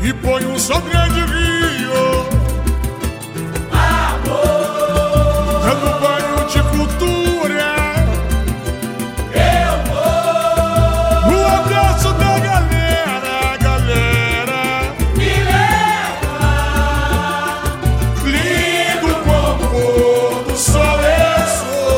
e põe um só grande rio. Amor, dando banho de cultura. Eu vou No abraço da galera, galera. me leva. Lindo como o pôr do sol eu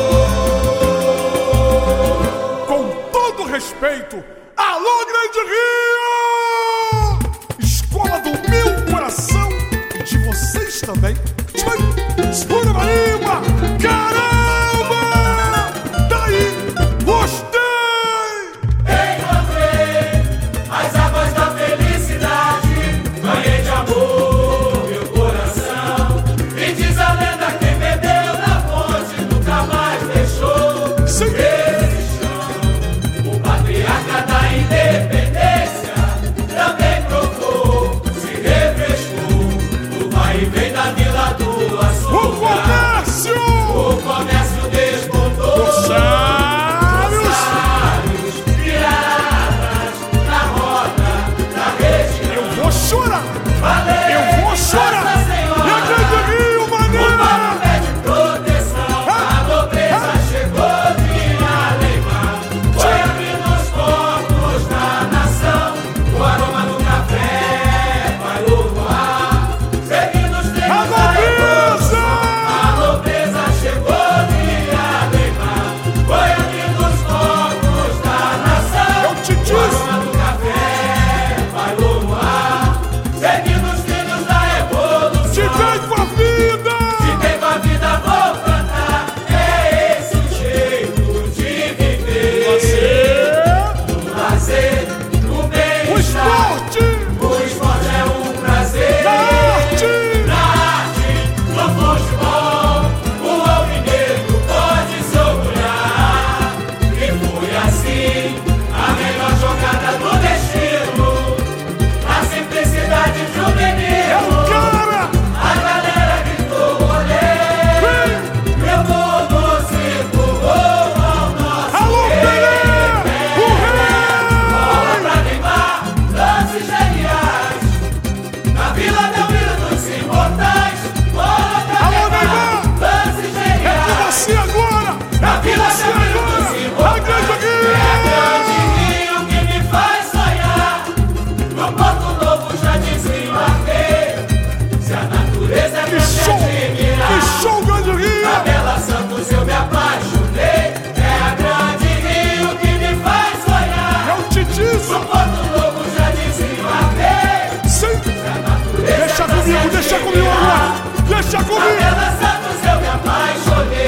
sou. Com todo respeito, alô Grande Rio! Escola do meu coração e de vocês também. Segura Marimba! Caramba! Daí, gostei! Encontrei as águas da felicidade, banhei de amor meu coração. E diz a lenda, quem bebeu na fonte nunca mais deixou Sim. esse chão. O patriarca da independência também provou, se refrescou. No vai e vem da Vila do O Açúcar, comércio! o comércio despontou. Corsários! Piratas na roda da região. Eu vou chorar! Valeu, Eu vou chorar! Nossa Senhora. E a Grande Rio, O mané! papo pede proteção, a nobreza chegou de Alemar. Foi abrindo os portos da nação, o aroma do café vai no ar. Seguindo os A trilhos da nobreza! a nobreza chegou de Alemar. Foi abrindo os portos da nação, Eu te o disse! aroma do café vai no ar. Seguindo os trilhos da evolução. Te vem com a vida! Se tem com a vida, vou cantar. É esse o jeito de viver. No lazer, no O bem-estar. esporte! O esporte é um prazer. Da arte! Na arte, no futebol, o alvinegro pode se orgulhar. E foi assim a melhor jogada do destino. Na simplicidade de um menino. Cara! A galera gritou olé, Vem! meu mundo circulou ao nosso Alô, Pelé! O Bola rei! pra Neymar, lances geniais. Na Vila Belmiro dos Imortais. Bola pra Alô, Neymar, Neymar! lances É com geniais. você agora! Na É com Vila você Belmiro dos agora! A Imortais. Grande É grande Rio! rio que me faz sonhar. No Porto Novo já dizia se a natureza é Que pra se show! admirar. Que show, Grande Rio! Na Bela Santos eu me apaixonei. É a Grande Rio que me faz sonhar. Eu te disse! No Porto Novo já desembarquei. Sim! A natureza Deixa é pra se comigo, deixa comigo admirar. agora! Deixa Na comigo! Bela Santos eu me apaixonei.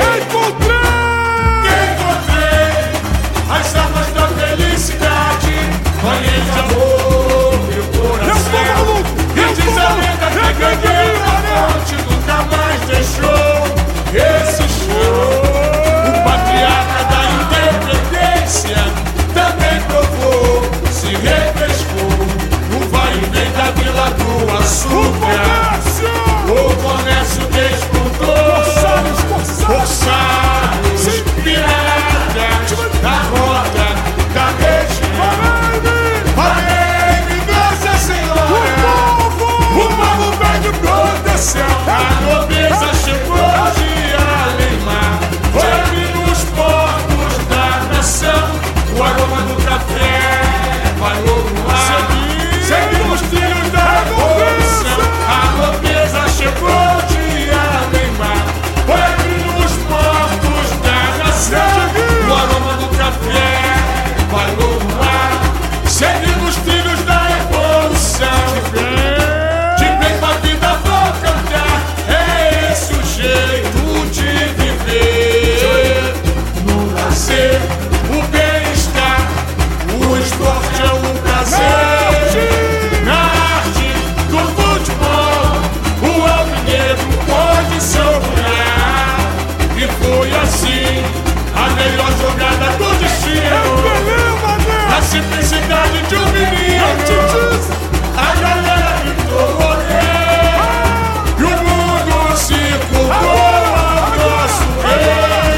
Encontrei as armas da felicidade, banhei de amor meu coração. Eu tô maluco! E diz a lenda que quem deu a fonte nunca mais deixou esse show. O patriarca da independência também provou, se refrescou. O vai e vem da Vila do Açúcar. O comércio despontou. Corsários, piratas da roda da região. Valeu, Nossa Senhora! O povo pede proteção. A nobreza chegou de Alemar. Foi abrindo os portos da nação. O aroma do café vai no ar. Seguindo os trilhos da revolução. A nobreza chegou de Alemar. Foi abrindo os portos da nação. O aroma do café vai no ar. Seguindo os trilhos da evolução. De bem com a vida vou cantar. É esse o jeito de viver. No lazer, o bem-estar. O esporte é um prazer. Na arte do futebol, o alvinegro pode se orgulhar. E foi assim a melhor jogada do destino. Na simplicidade de um menino. A galera gritou olé, e o mundo circulou ao nosso rei.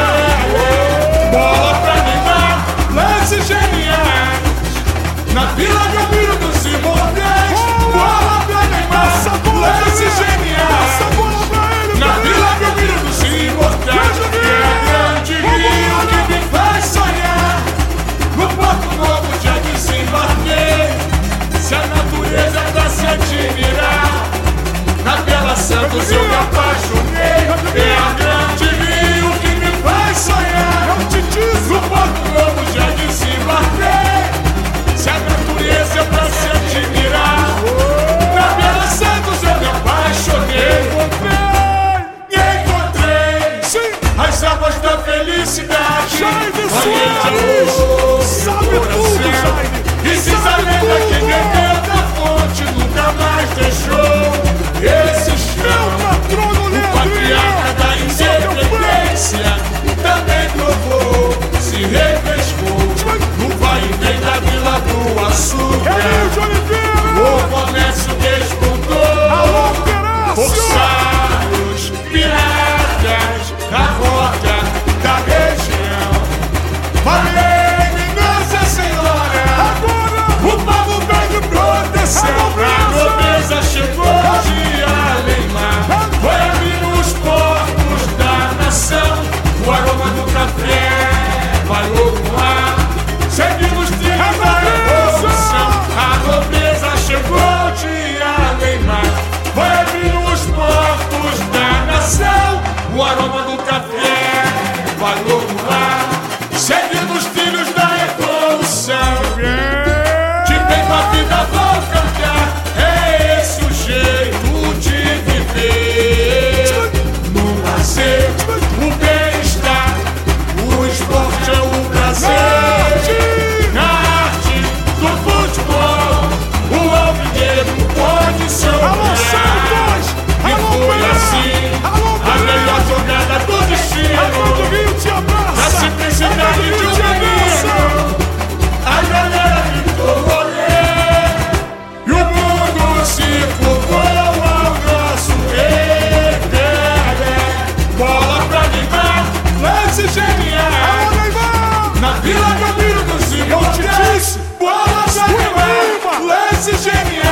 Bola pra Neymar, lances geniais. Na Vila Belmiro dos Imortais. Santos eu me apaixonei. É a grande Rio que me faz sonhar. No Porto Novo já desembarquei. Se a natureza é pra se admirar, na Bela Santos eu me apaixonei. Encontrei as águas da felicidade. Jaime Soares, sabe tudo, Jaime. E diz a lenda que bebeu da fonte nunca mais deixou esse chão. O patriarca da independência também provou, se refrescou no vai e vem da Vila do Açúcar. O comércio despontou, corsários, piratas, a rota da região. Valeu, Nossa Senhora, o povo pede proteção. A nobreza chegou de Além-Mar, foi abrir os portos da nação. O aroma do café vai no ar, seguimos trilhos da revolução. A nobreza chegou de Além-Mar, foi abrir os portos da nação. O aroma do café vai no ar, seguindo os trilhos da revolução. De bem com a vida vou cantar, é esse o jeito de viver. No lazer, o bem-estar, o esporte é o prazer. Na arte do futebol, o alvinegro pode se orgulhar. E foi assim a melhor jogada do destino. Na simplicidade de um menino, a galera gritou rolê, e o mundo se curvou ao nosso rei Pelé. Bola pra Neymar, lance genial. Na Vila Belmiro dos Imortais, bola pra Neymar, lance genial.